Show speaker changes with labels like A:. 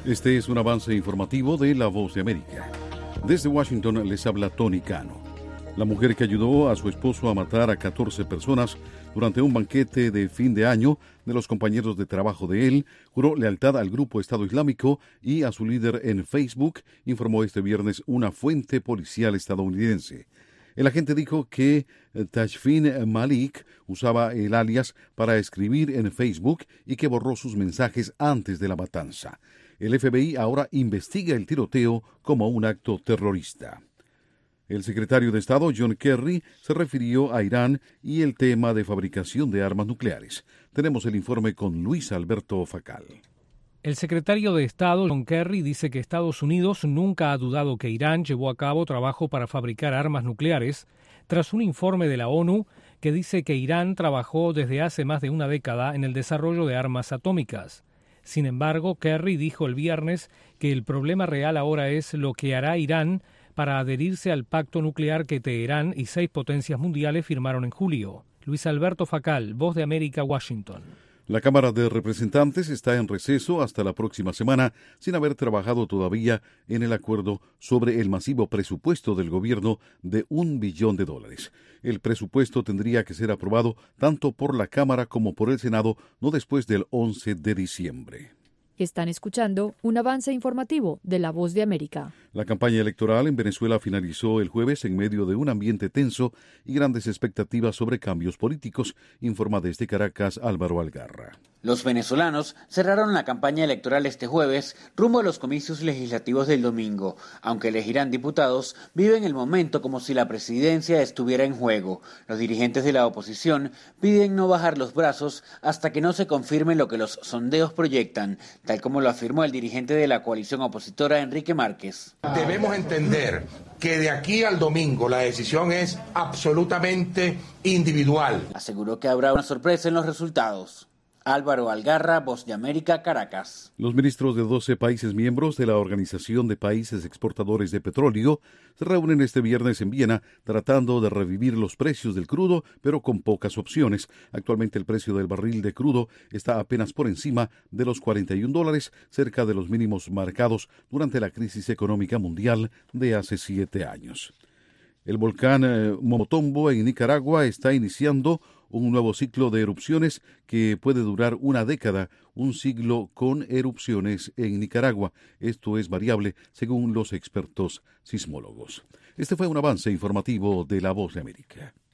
A: Este es un avance informativo de La Voz de América. Desde Washington les habla Tony Cano. La mujer que ayudó a su esposo a matar a 14 personas durante un banquete de fin de año de los compañeros de trabajo de él, juró lealtad al grupo Estado Islámico y a su líder en Facebook, informó este viernes una fuente policial estadounidense. El agente dijo que Tashfin Malik usaba el alias para escribir en Facebook y que borró sus mensajes antes de la matanza. El FBI ahora investiga el tiroteo como un acto terrorista. El secretario de Estado, John Kerry, se refirió a Irán y el tema de fabricación de armas nucleares. Tenemos el informe con Luis Alberto Facal.
B: El secretario de Estado, John Kerry, dice que Estados Unidos nunca ha dudado que Irán llevó a cabo trabajo para fabricar armas nucleares, tras un informe de la ONU que dice que Irán trabajó desde hace más de una década en el desarrollo de armas atómicas. Sin embargo, Kerry dijo el viernes que el problema real ahora es lo que hará Irán para adherirse al pacto nuclear que Teherán y 6 potencias mundiales firmaron en julio. Luis Alberto Facal, Voz de América, Washington.
A: La Cámara de Representantes está en receso hasta la próxima semana, sin haber trabajado todavía en el acuerdo sobre el masivo presupuesto del gobierno de $1 billón. El presupuesto tendría que ser aprobado tanto por la Cámara como por el Senado no después del 11 de diciembre.
C: Están escuchando un avance informativo de La Voz de América.
A: La campaña electoral en Venezuela finalizó el jueves en medio de un ambiente tenso y grandes expectativas sobre cambios políticos, informa desde Caracas Álvaro Algarra.
D: Los venezolanos cerraron la campaña electoral este jueves rumbo a los comicios legislativos del domingo. Aunque elegirán diputados, viven el momento como si la presidencia estuviera en juego. Los dirigentes de la oposición piden no bajar los brazos hasta que no se confirme lo que los sondeos proyectan, tal como lo afirmó el dirigente de la coalición opositora, Enrique Márquez.
E: Debemos entender que de aquí al domingo la decisión es absolutamente individual.
D: Aseguró que habrá una sorpresa en los resultados. Álvaro Algarra, Voz de América, Caracas.
A: Los ministros de 12 países miembros de la Organización de Países Exportadores de Petróleo se reúnen este viernes en Viena tratando de revivir los precios del crudo, pero con pocas opciones. Actualmente el precio del barril de crudo está apenas por encima de los $41, cerca de los mínimos marcados durante la crisis económica mundial de hace 7 años. El volcán Momotombo en Nicaragua está iniciando un nuevo ciclo de erupciones que puede durar una década, un siglo con erupciones en Nicaragua. Esto es variable según los expertos sismólogos. Este fue un avance informativo de La Voz de América.